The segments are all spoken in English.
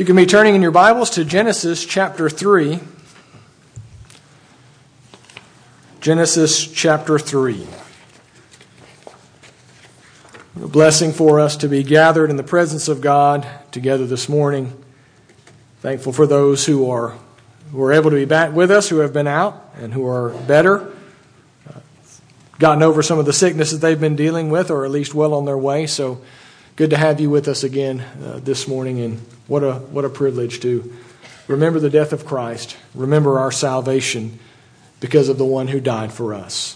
You can be turning in your Bibles to Genesis chapter 3. Genesis chapter 3. A blessing for us to be gathered in the presence of God together this morning. Thankful for those who are able to be back with us, who have been out and who are better, gotten over some of the sickness that they've been dealing with, or at least well on their way. So good to have you with us again this morning, and what a privilege to remember the death of Christ, remember our salvation because of the one who died for us.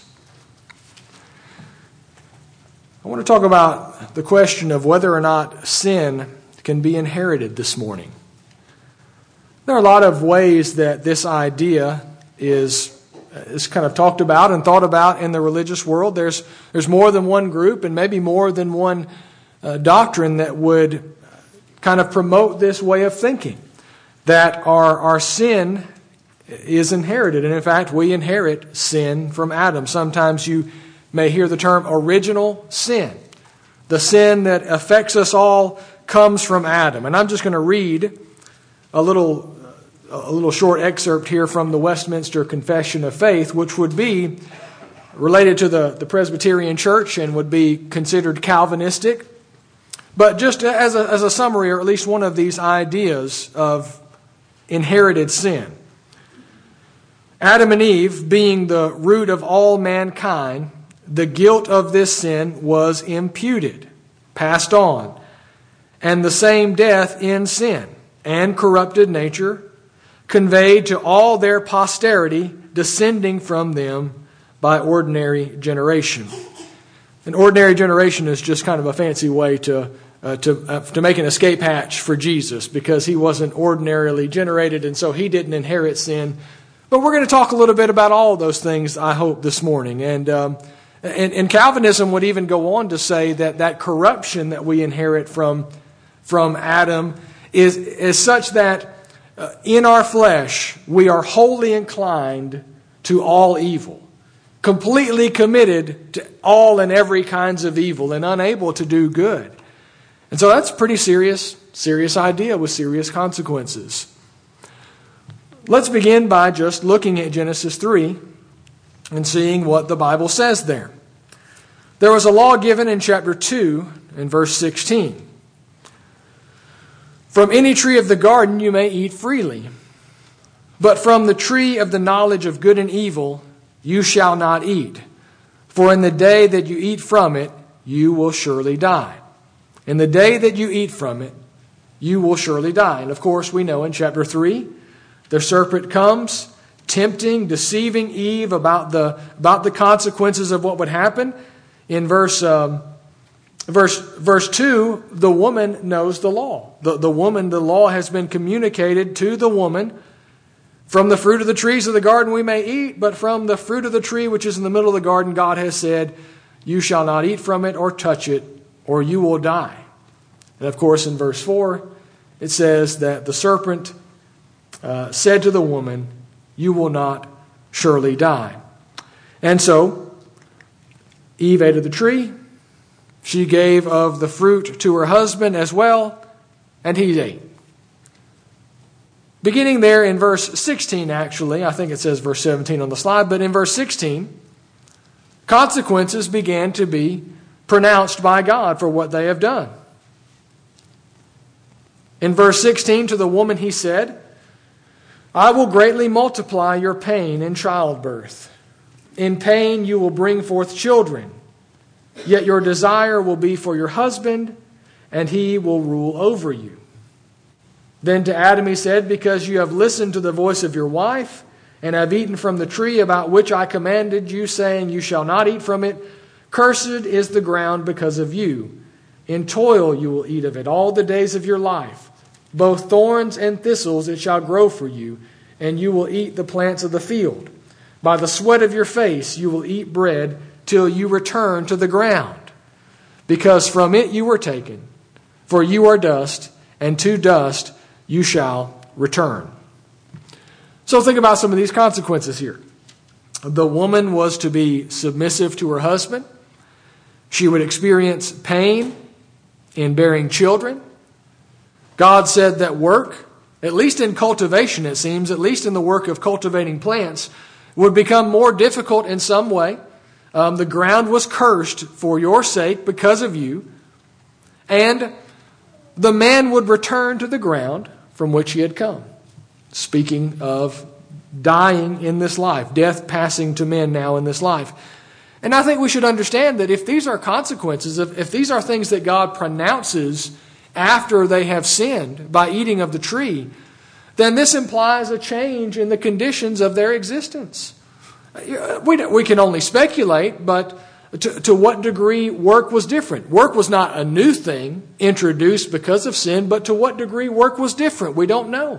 I want to talk about the question of whether or not sin can be inherited this morning. There are a lot of ways that this idea is kind of talked about and thought about in the religious world. There's more than one group and maybe more than one doctrine that would kind of promote this way of thinking, that our sin is inherited. And in fact, we inherit sin from Adam. Sometimes you may hear the term original sin. The sin that affects us all comes from Adam. And I'm just going to read a little short excerpt here from the Westminster Confession of Faith, which would be related to the Presbyterian Church and would be considered Calvinistic. But just as a summary, or at least one of these ideas of inherited sin. Adam and Eve, being the root of all mankind, the guilt of this sin was imputed, passed on, and the same death in sin and corrupted nature conveyed to all their posterity, descending from them by ordinary generation. An ordinary generation is just kind of a fancy way to make an escape hatch for Jesus, because he wasn't ordinarily generated, and so he didn't inherit sin. But we're going to talk a little bit about all of those things, I hope, this morning. And Calvinism would even go on to say that corruption that we inherit from Adam is such that in our flesh we are wholly inclined to all evil, completely committed to all and every kinds of evil, and unable to do good. And so that's a pretty serious idea with serious consequences. Let's begin by just looking at Genesis 3 and seeing what the Bible says there. There was a law given in chapter 2 in verse 16. From any tree of the garden you may eat freely, but from the tree of the knowledge of good and evil you shall not eat, for in the day that you eat from it you will surely die. In the day that you eat from it, you will surely die. And of course, we know in chapter 3, the serpent comes, tempting, deceiving Eve about the consequences of what would happen. In verse 2, the woman knows the law. The law has been communicated to the woman. From the fruit of the trees of the garden we may eat, but from the fruit of the tree which is in the middle of the garden, God has said, you shall not eat from it or touch it, or you will die. And of course, in verse 4, it says that the serpent said to the woman, you will not surely die. And so, Eve ate of the tree. She gave of the fruit to her husband as well, and he ate. Beginning there in verse 16, actually, I think it says verse 17 on the slide, but in verse 16, consequences began to be pronounced by God for what they have done. In verse 16, to the woman he said, I will greatly multiply your pain in childbirth. In pain you will bring forth children, yet your desire will be for your husband, and he will rule over you. Then to Adam he said, because you have listened to the voice of your wife, and have eaten from the tree about which I commanded you, saying, you shall not eat from it, cursed is the ground because of you. In toil you will eat of it all the days of your life. Both thorns and thistles it shall grow for you, and you will eat the plants of the field. By the sweat of your face you will eat bread till you return to the ground, because from it you were taken. For you are dust, and to dust you shall return. So think about some of these consequences here. The woman was to be submissive to her husband. She would experience pain in bearing children. God said that work, at least in cultivation it seems, at least in the work of cultivating plants, would become more difficult in some way. The ground was cursed for your sake because of you. And the man would return to the ground from which he had come. Speaking of dying in this life, death passing to men now in this life. And I think we should understand that if these are consequences, if these are things that God pronounces after they have sinned by eating of the tree, then this implies a change in the conditions of their existence. We can only speculate, but to what degree work was different. Work was not a new thing introduced because of sin, but to what degree work was different, we don't know.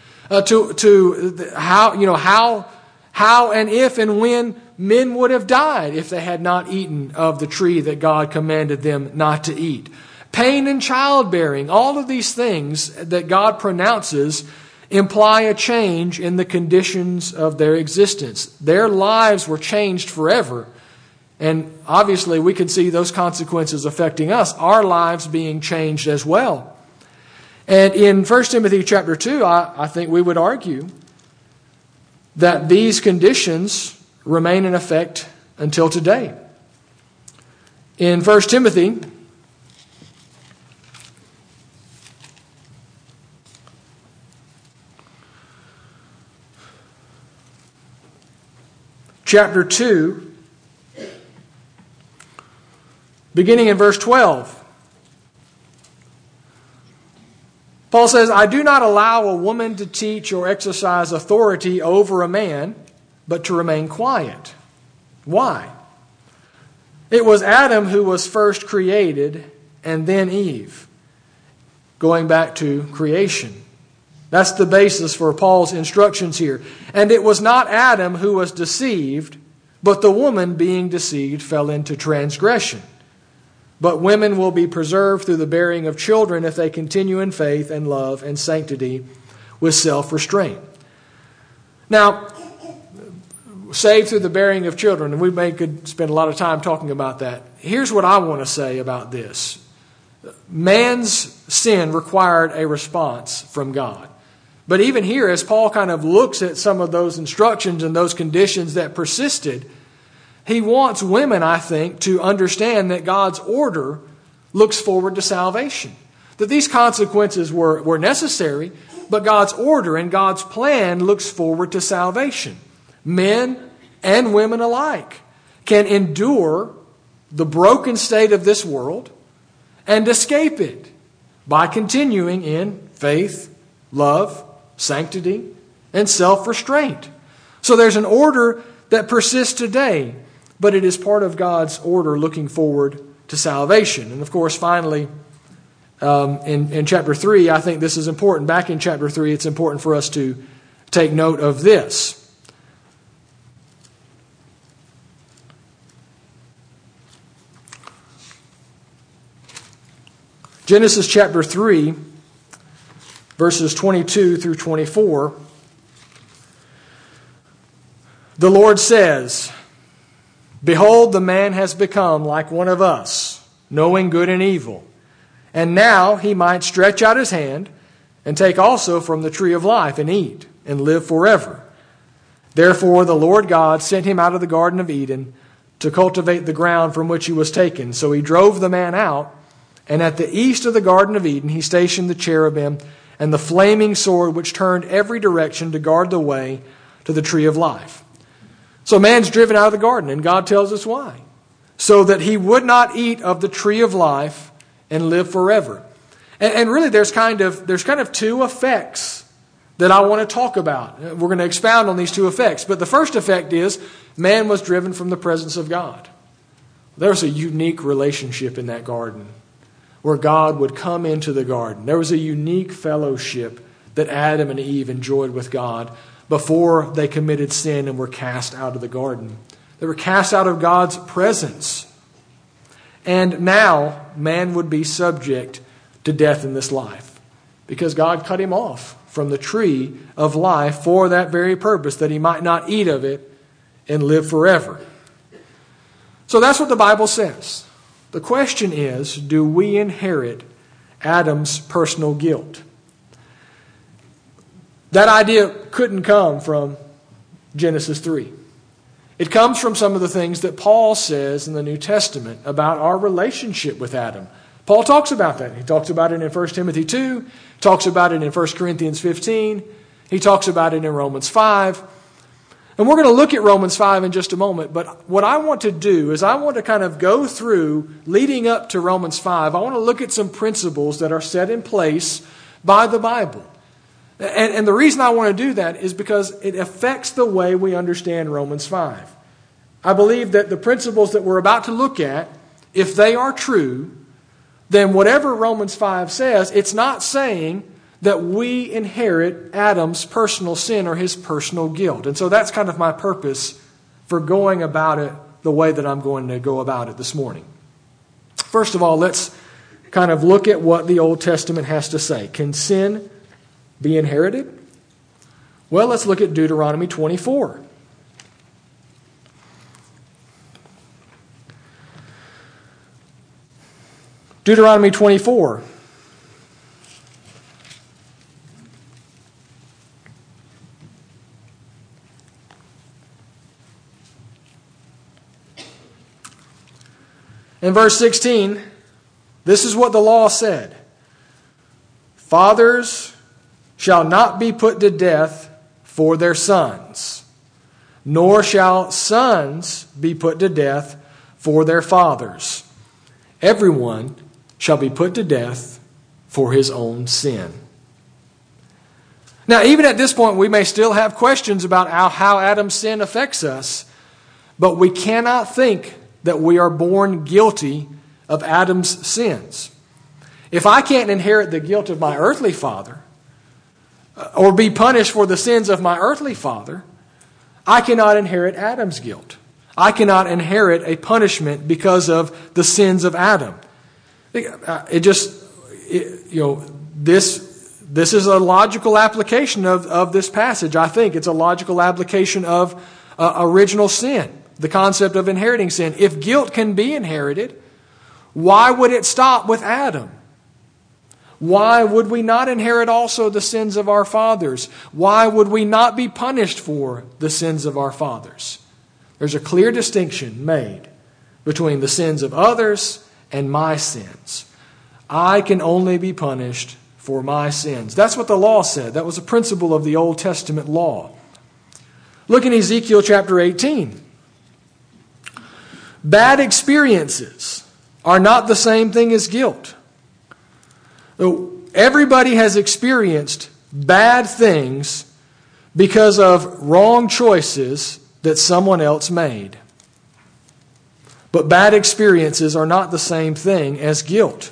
How and if and when men would have died if they had not eaten of the tree that God commanded them not to eat. Pain and childbearing, all of these things that God pronounces imply a change in the conditions of their existence. Their lives were changed forever. And obviously we can see those consequences affecting us, our lives being changed as well. And in 1 Timothy chapter 2, I think we would argue that these conditions remain in effect until today. In 1 Timothy chapter 2, beginning in verse 12, Paul says, I do not allow a woman to teach or exercise authority over a man, but to remain quiet. Why? It was Adam who was first created, and then Eve. Going back to creation. That's the basis for Paul's instructions here. And it was not Adam who was deceived, but the woman being deceived fell into transgression. But women will be preserved through the bearing of children if they continue in faith and love and sanctity with self-restraint. Now, saved through the bearing of children, and we could spend a lot of time talking about that. Here's what I want to say about this. Man's sin required a response from God. But even here, as Paul kind of looks at some of those instructions and those conditions that persisted, he wants women, I think, to understand that God's order looks forward to salvation. That these consequences were necessary, but God's order and God's plan looks forward to salvation. Men and women alike can endure the broken state of this world and escape it by continuing in faith, love, sanctity, and self-restraint. So there's an order that persists today, but it is part of God's order looking forward to salvation. And of course, finally, in chapter 3, I think this is important. Back in chapter 3, it's important for us to take note of this. Genesis chapter 3, verses 22 through 24. The Lord says, Behold, the man has become like one of us, knowing good and evil. And now he might stretch out his hand and take also from the tree of life and eat and live forever. Therefore the Lord God sent him out of the Garden of Eden to cultivate the ground from which he was taken. So he drove the man out, and at the east of the Garden of Eden he stationed the cherubim and the flaming sword which turned every direction to guard the way to the tree of life. So man's driven out of the garden, and God tells us why. So that he would not eat of the tree of life and live forever. And really there's kind of two effects that I want to talk about. We're going to expound on these two effects. But the first effect is man was driven from the presence of God. There was a unique relationship in that garden where God would come into the garden. There was a unique fellowship that Adam and Eve enjoyed with God before they committed sin and were cast out of the garden. They were cast out of God's presence. And now man would be subject to death in this life because God cut him off from the tree of life for that very purpose, that he might not eat of it and live forever. So that's what the Bible says. The question is, do we inherit Adam's personal guilt? That idea couldn't come from Genesis 3. It comes from some of the things that Paul says in the New Testament about our relationship with Adam. Paul talks about that. He talks about it in 1 Timothy 2, talks about it in 1 Corinthians 15, he talks about it in Romans 5. And we're going to look at Romans 5 in just a moment, but what I want to do is I want to kind of go through, leading up to Romans 5, I want to look at some principles that are set in place by the Bible. And the reason I want to do that is because it affects the way we understand Romans 5. I believe that the principles that we're about to look at, if they are true, then whatever Romans 5 says, it's not saying that we inherit Adam's personal sin or his personal guilt. And so that's kind of my purpose for going about it the way that I'm going to go about it this morning. First of all, let's kind of look at what the Old Testament has to say. Can sin be inherited? Well, let's look at Deuteronomy 24. Deuteronomy 24. In verse 16, this is what the law said. Fathers shall not be put to death for their sons, nor shall sons be put to death for their fathers. Everyone shall be put to death for his own sin. Now, even at this point, we may still have questions about how Adam's sin affects us, but we cannot think that we are born guilty of Adam's sins. If I can't inherit the guilt of my earthly father, or be punished for the sins of my earthly father, I cannot inherit Adam's guilt. I cannot inherit a punishment because of the sins of Adam. This is a logical application of this passage. I think it's a logical application of original sin, the concept of inheriting sin. If guilt can be inherited, why would it stop with Adam? Why would we not inherit also the sins of our fathers? Why would we not be punished for the sins of our fathers? There's a clear distinction made between the sins of others and my sins. I can only be punished for my sins. That's what the law said. That was a principle of the Old Testament law. Look in Ezekiel chapter 18. Bad experiences are not the same thing as guilt. Everybody has experienced bad things because of wrong choices that someone else made. But bad experiences are not the same thing as guilt.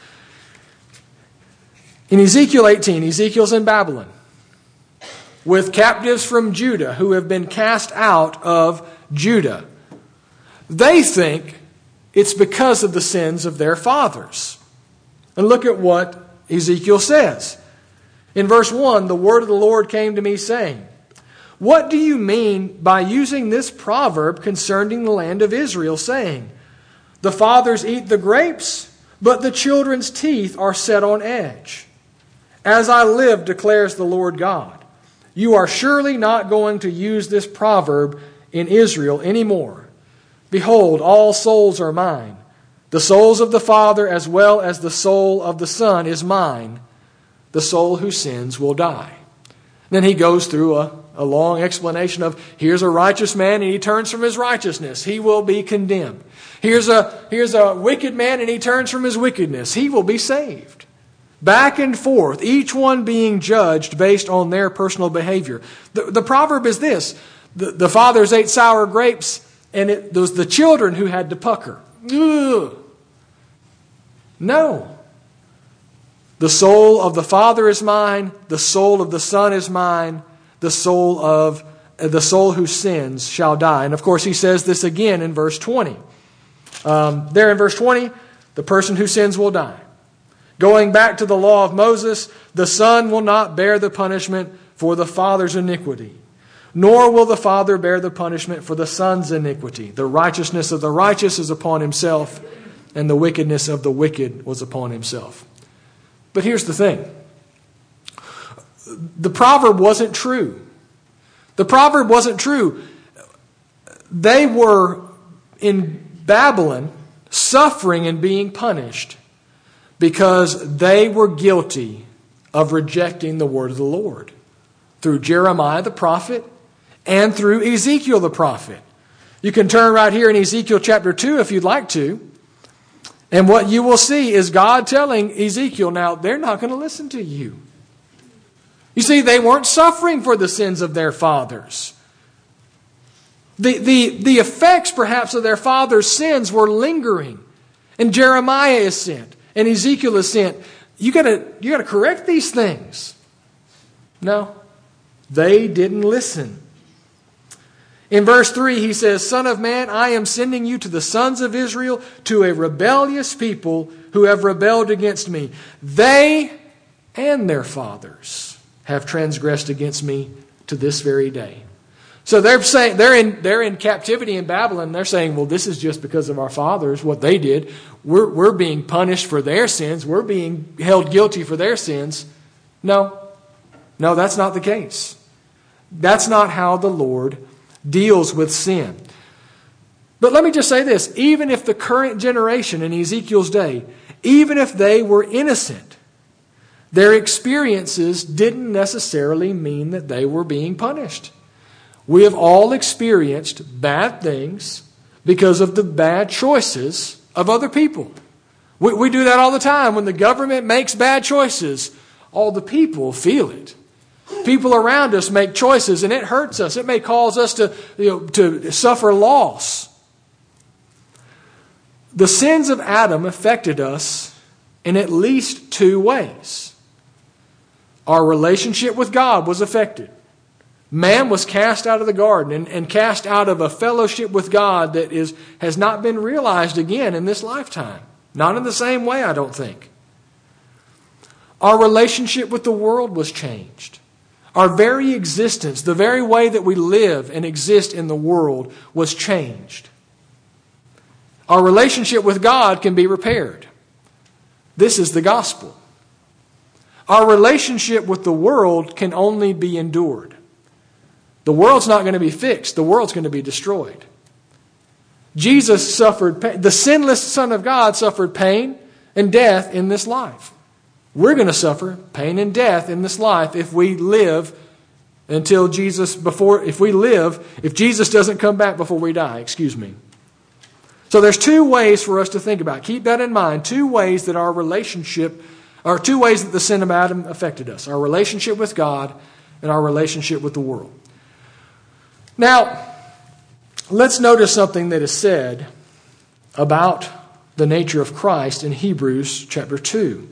In Ezekiel 18, Ezekiel's in Babylon with captives from Judah who have been cast out of Judah. They think it's because of the sins of their fathers. And look at what Ezekiel says. In verse 1, the word of the Lord came to me saying, "What do you mean by using this proverb concerning the land of Israel, saying, 'The fathers eat the grapes, but the children's teeth are set on edge'? As I live, declares the Lord God, you are surely not going to use this proverb in Israel anymore. Behold, all souls are mine. The souls of the Father as well as the soul of the Son is mine. The soul who sins will die." Then he goes through a long explanation of, here's a righteous man and he turns from his righteousness. He will be condemned. Here's a wicked man and he turns from his wickedness. He will be saved. Back and forth, each one being judged based on their personal behavior. The proverb is this: the fathers ate sour grapes and it was the children who had to pucker. Ugh. No. The soul of the Father is mine. The soul of the Son is mine. The soul who sins shall die. And of course, he says this again in verse 20. There in verse 20, the person who sins will die. Going back to the law of Moses, the Son will not bear the punishment for the father's iniquity, nor will the Father bear the punishment for the Son's iniquity. The righteousness of the righteous is upon himself, and the wickedness of the wicked was upon himself. But here's the thing. the proverb wasn't true. The proverb wasn't true. They were in Babylon suffering and being punished because they were guilty of rejecting the word of the Lord through Jeremiah the prophet and through Ezekiel the prophet. You can turn right here in Ezekiel chapter 2 if you'd like to. And what you will see is God telling Ezekiel, now they're not going to listen to you. You see, they weren't suffering for the sins of their fathers. The effects perhaps of their father's sins were lingering. And Jeremiah is sent. And Ezekiel is sent. You gotta correct these things. No, they didn't listen. In verse 3 he says, Son of man, I am sending you to the sons of Israel, to a rebellious people who have rebelled against me. They and their fathers have transgressed against me to this very day. So they're saying they're in captivity in Babylon. They're saying, well, this is just because of our fathers, what they did. We're being punished for their sins. We're being held guilty for their sins. No, that's not the case. That's not how the Lord deals with sin. But let me just say this. Even if the current generation in Ezekiel's day, even if they were innocent, their experiences didn't necessarily mean that they were being punished. We have all experienced bad things because of the bad choices of other people. We do that all the time. When the government makes bad choices, all the people feel it. People around us make choices and it hurts us. It may cause us to suffer loss. The sins of Adam affected us in at least two ways. Our relationship with God was affected. Man was cast out of the garden and cast out of a fellowship with God that has not been realized again in this lifetime. Not in the same way, I don't think. Our relationship with the world was changed. Our very existence, the very way that we live and exist in the world was changed. Our relationship with God can be repaired. This is the gospel. Our relationship with the world can only be endured. The world's not going to be fixed. The world's going to be destroyed. Jesus suffered pain. The sinless Son of God suffered pain and death in this life. We're going to suffer pain and death in this life if we live until Jesus, if Jesus doesn't come back before we die, So there's two ways for us to think about. Keep that in mind. Two ways that the sin of Adam affected us. Our relationship with God and our relationship with the world. Now, let's notice something that is said about the nature of Christ in Hebrews chapter 2.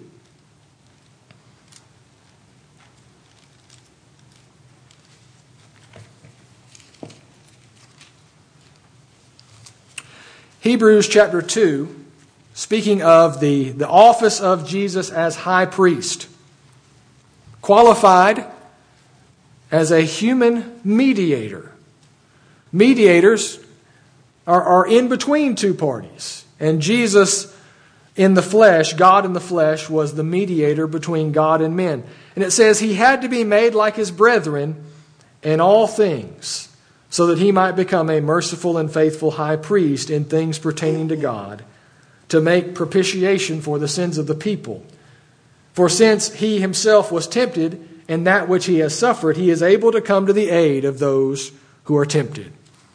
Hebrews chapter 2, speaking of the office of Jesus as high priest, qualified as a human mediator. Mediators are in between two parties. And Jesus in the flesh, God in the flesh, was the mediator between God and men. And it says he had to be made like his brethren in all things, so that he might become a merciful and faithful high priest in things pertaining to God, to make propitiation for the sins of the people. For since he himself was tempted in that which he has suffered, he is able to come to the aid of those who are tempted.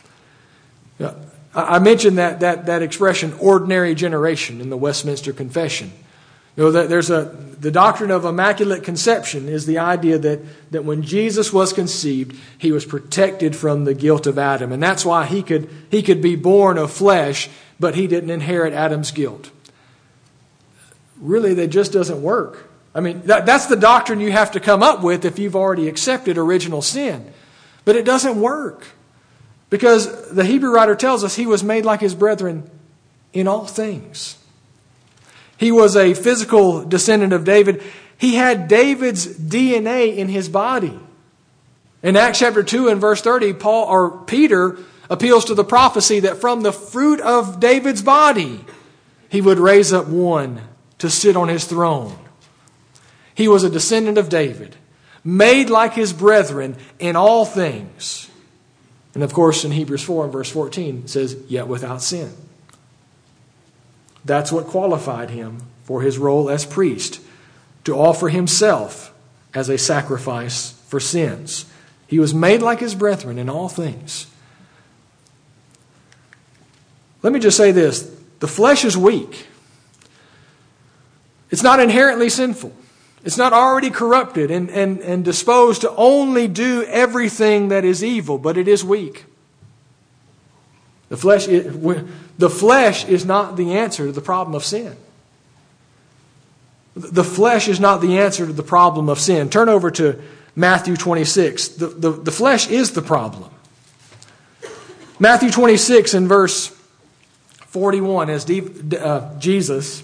I mentioned that expression, ordinary generation, in the Westminster Confession. The doctrine of immaculate conception is the idea that when Jesus was conceived, he was protected from the guilt of Adam. And that's why he could be born of flesh, but he didn't inherit Adam's guilt. Really, that just doesn't work. I mean, that's the doctrine you have to come up with if you've already accepted original sin. But it doesn't work. Because the Hebrew writer tells us he was made like his brethren in all things. He was a physical descendant of David. He had David's DNA in his body. In Acts chapter 2 and verse 30, Peter appeals to the prophecy that from the fruit of David's body, he would raise up one to sit on his throne. He was a descendant of David, made like his brethren in all things. And of course, in Hebrews 4 and verse 14, it says, yet without sin. That's what qualified him for his role as priest, to offer himself as a sacrifice for sins. He was made like his brethren in all things. Let me just say this. The flesh is weak. It's not inherently sinful. It's not already corrupted and disposed to only do everything that is evil, but it is weak. The flesh is not the answer to the problem of sin. The flesh is not the answer to the problem of sin. Turn over to Matthew 26. The flesh is the problem. Matthew 26 and verse 41, as Jesus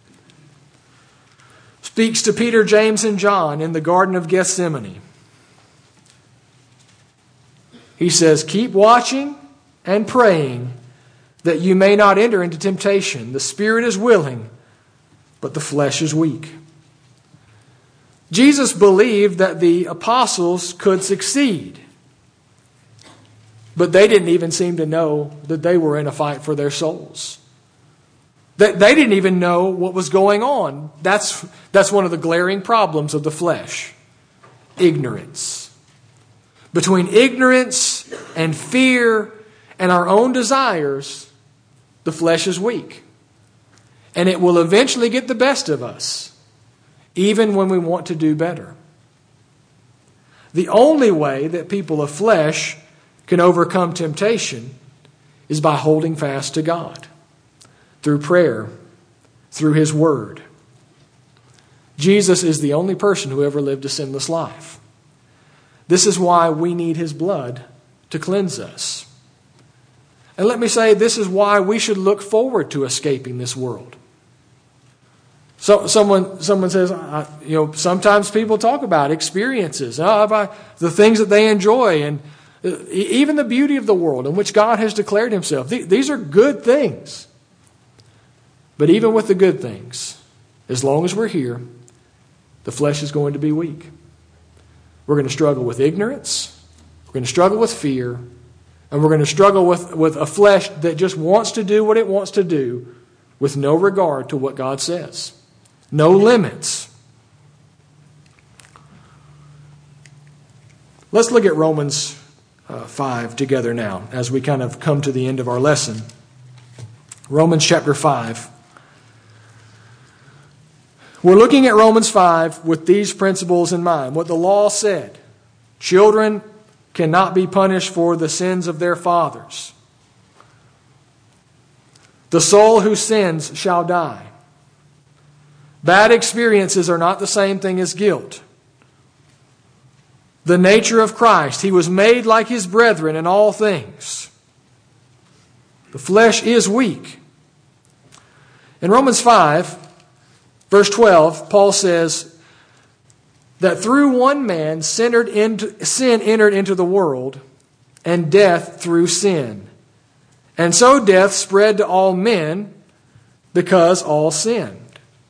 speaks to Peter, James, and John in the Garden of Gethsemane. He says, keep watching and praying that you may not enter into temptation. The spirit is willing, but the flesh is weak. Jesus believed that the apostles could succeed, but they didn't even seem to know that they were in a fight for their souls. They didn't even know what was going on. That's one of the glaring problems of the flesh. Ignorance. Between ignorance and fear and our own desires, the flesh is weak. And it will eventually get the best of us, even when we want to do better. The only way that people of flesh can overcome temptation is by holding fast to God. Through prayer, through His Word. Jesus is the only person who ever lived a sinless life. This is why we need His blood to cleanse us. And let me say, this is why we should look forward to escaping this world. So someone says, sometimes people talk about experiences, about the things that they enjoy, and even the beauty of the world in which God has declared Himself. These are good things. But even with the good things, as long as we're here, the flesh is going to be weak. We're going to struggle with ignorance. We're going to struggle with fear. And we're going to struggle with a flesh that just wants to do what it wants to do with no regard to what God says. No limits. Let's look at Romans 5 together now as we kind of come to the end of our lesson. Romans chapter 5. We're looking at Romans 5 with these principles in mind. What the law said. Children cannot be punished for the sins of their fathers. The soul who sins shall die. Bad experiences are not the same thing as guilt. The nature of Christ. He was made like His brethren in all things. The flesh is weak. In Romans 5, verse 12, Paul says that through one man sin entered into the world, and death through sin. And so death spread to all men because all sinned.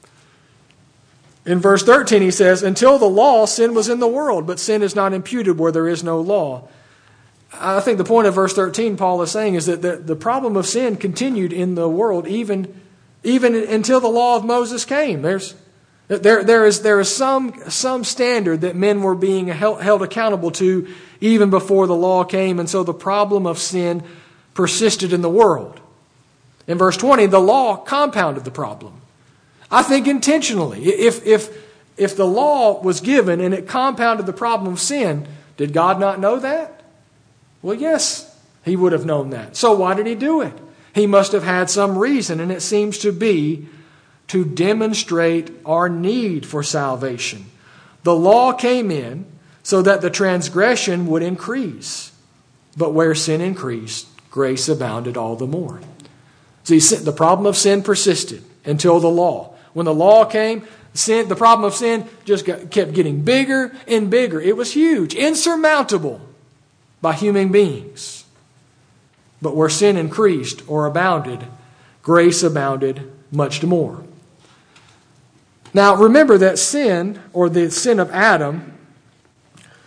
In verse 13 he says, until the law, sin was in the world, but sin is not imputed where there is no law. I think the point of verse 13 Paul is saying is that the problem of sin continued in the world even until the law of Moses came. There is some standard that men were being held accountable to even before the law came, and so the problem of sin persisted in the world. In verse 20, the law compounded the problem. I think intentionally. If the law was given and it compounded the problem of sin, did God not know that? Well, yes, He would have known that. So why did He do it? He must have had some reason, and it seems to be to demonstrate our need for salvation. The law came in so that the transgression would increase. But where sin increased, grace abounded all the more. See, the problem of sin persisted until the law. When the law came, the problem of sin just kept getting bigger and bigger. It was huge, insurmountable by human beings. But where sin increased or abounded, grace abounded much more. Now remember that sin, or the sin of Adam,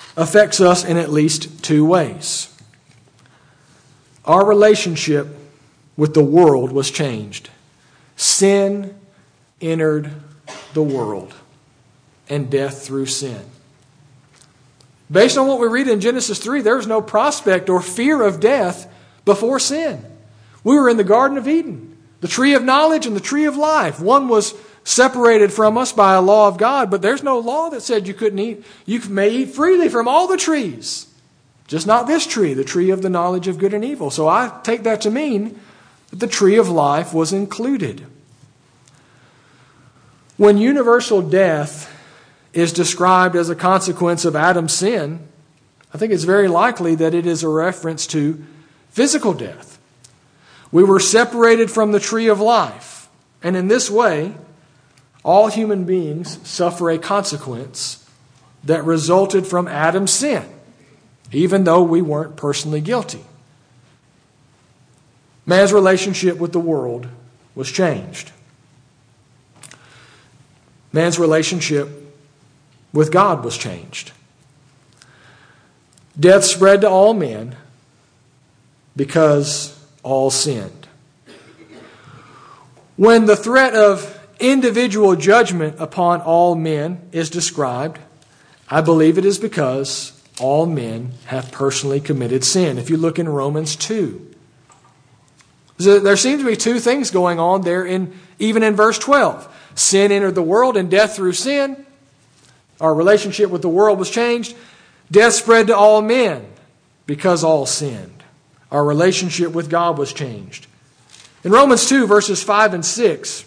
affects us in at least two ways. Our relationship with the world was changed. Sin entered the world, and death through sin. Based on what we read in Genesis 3, there was no prospect or fear of death before sin. We were in the Garden of Eden, the tree of knowledge and the tree of life. One was separated from us by a law of God, but there's no law that said you couldn't eat. You may eat freely from all the trees, just not this tree, the tree of the knowledge of good and evil. So I take that to mean that the tree of life was included. When universal death is described as a consequence of Adam's sin, I think it's very likely that it is a reference to physical death. We were separated from the tree of life, and in this way, all human beings suffer a consequence that resulted from Adam's sin, even though we weren't personally guilty. Man's relationship with the world was changed. Man's relationship with God was changed. Death spread to all men because all sinned. When the threat of individual judgment upon all men is described, I believe it is because all men have personally committed sin. If you look in Romans 2, there seems to be two things going on there, even in verse 12. Sin entered the world, and death through sin. Our relationship with the world was changed. Death spread to all men because all sinned. Our relationship with God was changed. In Romans 2, verses 5 and 6,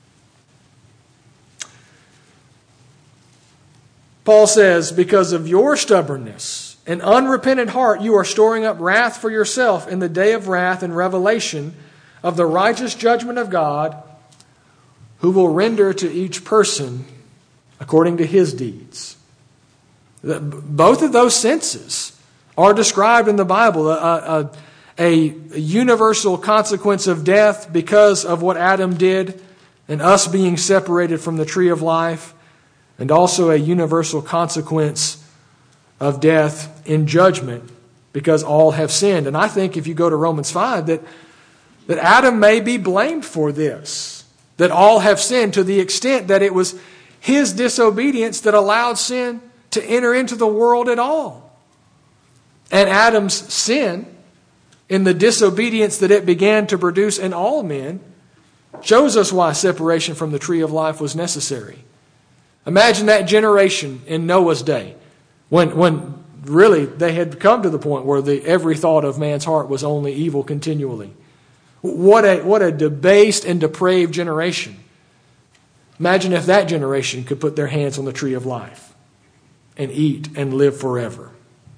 Paul says, because of your stubbornness and unrepentant heart, you are storing up wrath for yourself in the day of wrath and revelation of the righteous judgment of God, who will render to each person according to his deeds. Both of those senses are described in the Bible. A universal consequence of death because of what Adam did and us being separated from the tree of life, and also a universal consequence of death in judgment because all have sinned. And I think if you go to Romans 5, that Adam may be blamed for this, that all have sinned, to the extent that it was his disobedience that allowed sin to enter into the world at all. And Adam's sin, in the disobedience that it began to produce in all men, shows us why separation from the tree of life was necessary. Imagine that generation in Noah's day, when really they had come to the point where every thought of man's heart was only evil continually. What a debased and depraved generation. Imagine if that generation could put their hands on the tree of life and eat and live forever.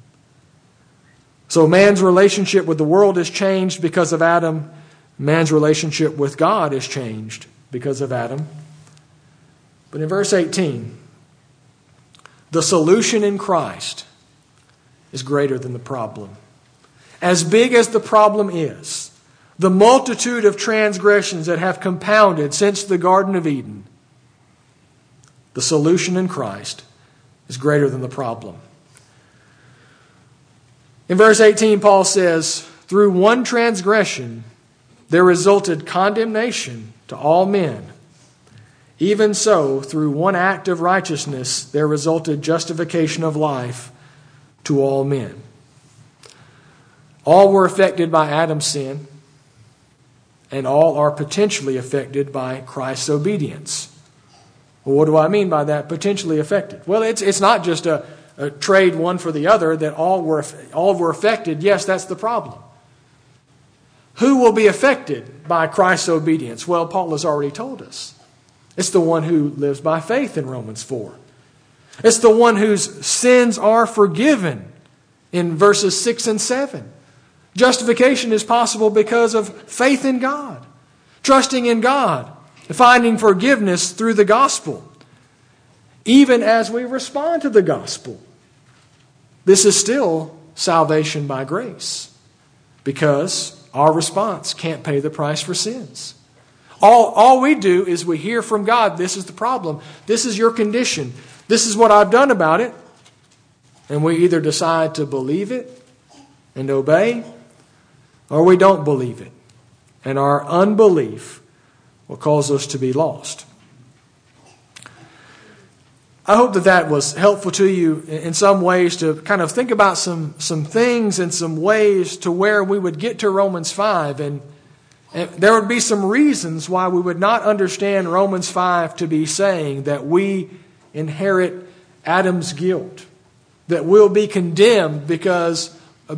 So man's relationship with the world is changed because of Adam. Man's relationship with God is changed because of Adam. But in verse 18, the solution in Christ is greater than the problem. As big as the problem is, the multitude of transgressions that have compounded since the Garden of Eden, the solution in Christ is greater than the problem. In verse 18, Paul says, through one transgression, there resulted condemnation to all men. Even so, through one act of righteousness, there resulted justification of life to all men. All were affected by Adam's sin, and all are potentially affected by Christ's obedience. Well, what do I mean by that, potentially affected? Well, it's not just a trade one for the other, that all were affected. Yes, that's the problem. Who will be affected by Christ's obedience? Well, Paul has already told us. It's the one who lives by faith in Romans 4. It's the one whose sins are forgiven in verses 6 and 7. Justification is possible because of faith in God, trusting in God, finding forgiveness through the gospel, even as we respond to the gospel. This is still salvation by grace, because our response can't pay the price for sins. All we do is we hear from God, this is the problem, this is your condition, this is what I've done about it, And we either decide to believe it and obey, or we don't believe it. And our unbelief will cause us to be lost. I hope that was helpful to you in some ways to kind of think about some things and some ways to where we would get to Romans 5. And there would be some reasons why we would not understand Romans 5 to be saying that we inherit Adam's guilt, that we'll be condemned because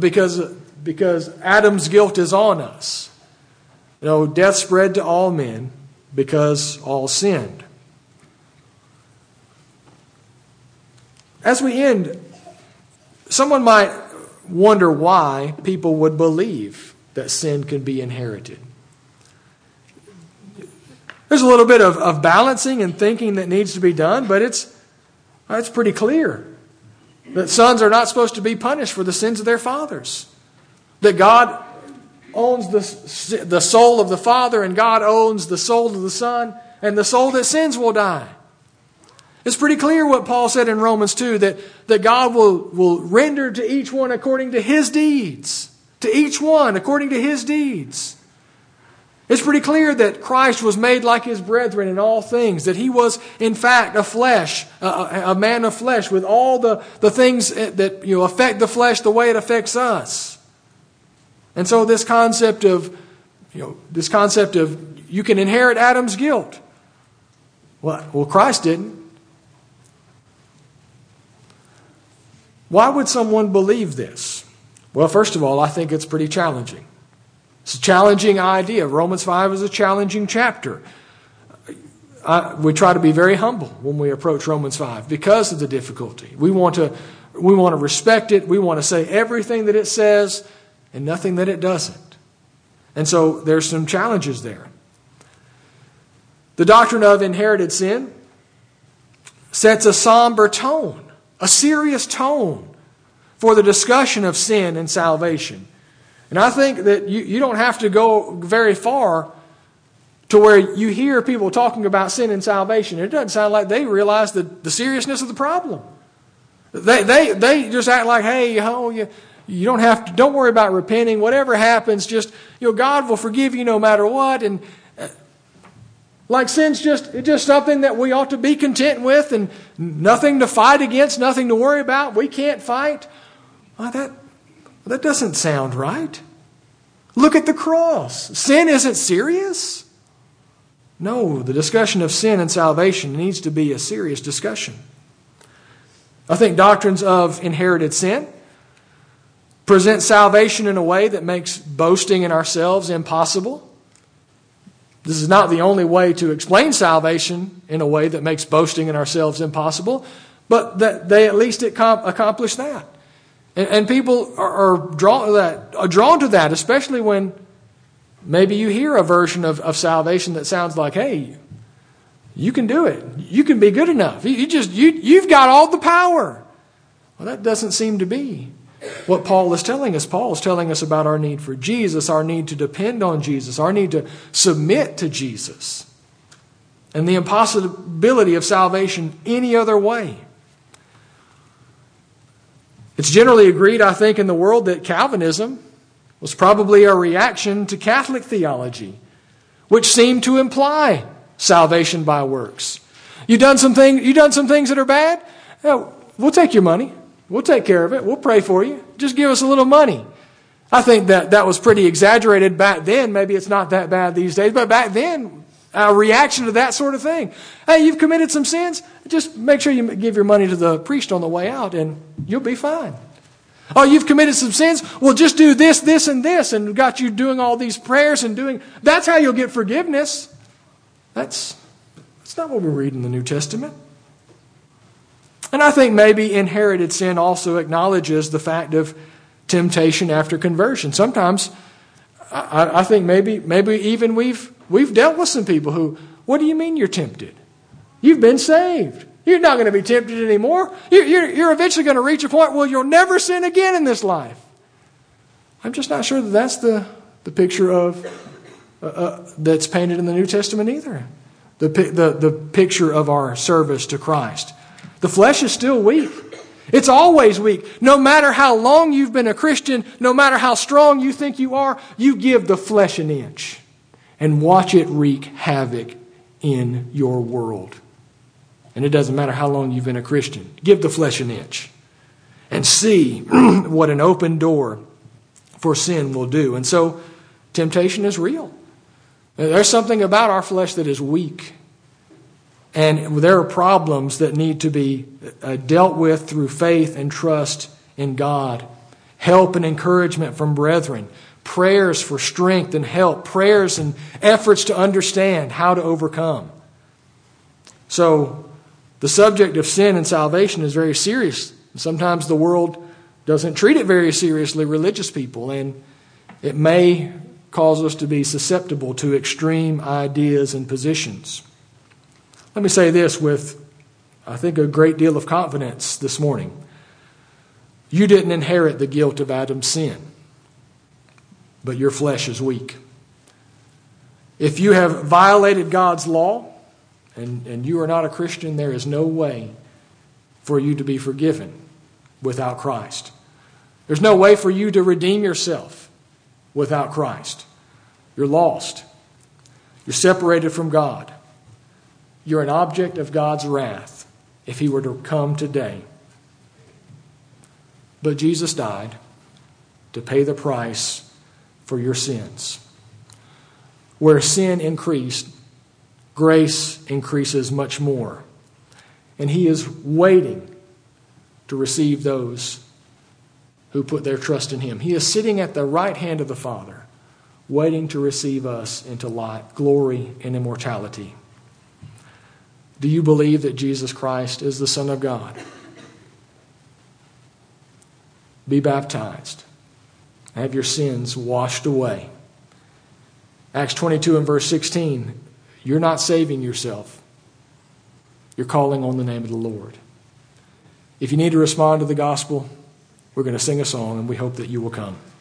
Adam's guilt is on us. Death spread to all men because all sinned. As we end, someone might wonder why people would believe that sin can be inherited. There's a little bit of balancing and thinking that needs to be done, but it's pretty clear that sons are not supposed to be punished for the sins of their fathers. That God owns the soul of the father, and God owns the soul of the son, and the soul that sins will die. It's pretty clear what Paul said in Romans 2, that God will render to each one according to his deeds. To each one according to his deeds. It's pretty clear that Christ was made like his brethren in all things. That he was in fact a man of flesh with all the things that affect the flesh the way it affects us. And so this concept of you can inherit Adam's guilt. Well, Christ didn't. Why would someone believe this? Well, first of all, I think it's pretty challenging. It's a challenging idea. Romans 5 is a challenging chapter. We try to be very humble when we approach Romans 5 because of the difficulty. We want to respect it. We want to say everything that it says and nothing that it doesn't. And so there's some challenges there. The doctrine of inherited sin sets a somber tone, a serious tone for the discussion of sin and salvation. And I think that you don't have to go very far to where you hear people talking about sin and salvation. It doesn't sound like they realize the seriousness of the problem. They just act like, hey, you don't worry about repenting. Whatever happens, just God will forgive you no matter what. And like sin's just something that we ought to be content with and nothing to fight against, nothing to worry about. We can't fight. Well, that doesn't sound right. Look at the cross. Sin isn't serious. No, the discussion of sin and salvation needs to be a serious discussion. I think doctrines of inherited sin present salvation in a way that makes boasting in ourselves impossible. This is not the only way to explain salvation in a way that makes boasting in ourselves impossible, but that they at least accomplish that. And people are drawn to that, especially when maybe you hear a version of salvation that sounds like, hey, you can do it. You can be good enough. You've got all the power. Well, that doesn't seem to be what Paul is telling us. Paul is telling us about our need for Jesus, our need to depend on Jesus, our need to submit to Jesus, and the impossibility of salvation any other way. It's generally agreed, I think, in the world that Calvinism was probably a reaction to Catholic theology, which seemed to imply salvation by works. You done some things that are bad? We'll take your money. We'll take care of it. We'll pray for you. Just give us a little money. I think that was pretty exaggerated back then. Maybe it's not that bad these days, but back then, a reaction to that sort of thing. Hey, you've committed some sins? Just make sure you give your money to the priest on the way out and you'll be fine. Oh, you've committed some sins? Well, just do this, this, and this, and got you doing all these prayers and that's how you'll get forgiveness. That's not what we read in the New Testament. And I think maybe inherited sin also acknowledges the fact of temptation after conversion. Sometimes I think maybe even we've dealt with some people who, what do you mean you're tempted? You've been saved. You're not going to be tempted anymore. You're eventually going to reach a point where you'll never sin again in this life. I'm just not sure that's the picture of that's painted in the New Testament either. The picture of our service to Christ. The flesh is still weak. It's always weak. No matter how long you've been a Christian, no matter how strong you think you are, you give the flesh an inch and watch it wreak havoc in your world. And it doesn't matter how long you've been a Christian. Give the flesh an inch and see what an open door for sin will do. And so temptation is real. There's something about our flesh that is weak. And there are problems that need to be dealt with through faith and trust in God. Help and encouragement from brethren. Prayers for strength and help. Prayers and efforts to understand how to overcome. So the subject of sin and salvation is very serious. Sometimes the world doesn't treat it very seriously, religious people, and it may cause us to be susceptible to extreme ideas and positions. Let me say this with, I think, a great deal of confidence this morning. You didn't inherit the guilt of Adam's sin, but your flesh is weak. If you have violated God's law and you are not a Christian, there is no way for you to be forgiven without Christ. There's no way for you to redeem yourself without Christ. You're lost. You're separated from God. You're an object of God's wrath if He were to come today. But Jesus died to pay the price for your sins. Where sin increased, grace increases much more. And He is waiting to receive those who put their trust in Him. He is sitting at the right hand of the Father, waiting to receive us into light, glory, and immortality. Do you believe that Jesus Christ is the Son of God? Be baptized. Have your sins washed away. Acts 22 and verse 16, you're not saving yourself. You're calling on the name of the Lord. If you need to respond to the gospel, we're going to sing a song, and we hope that you will come.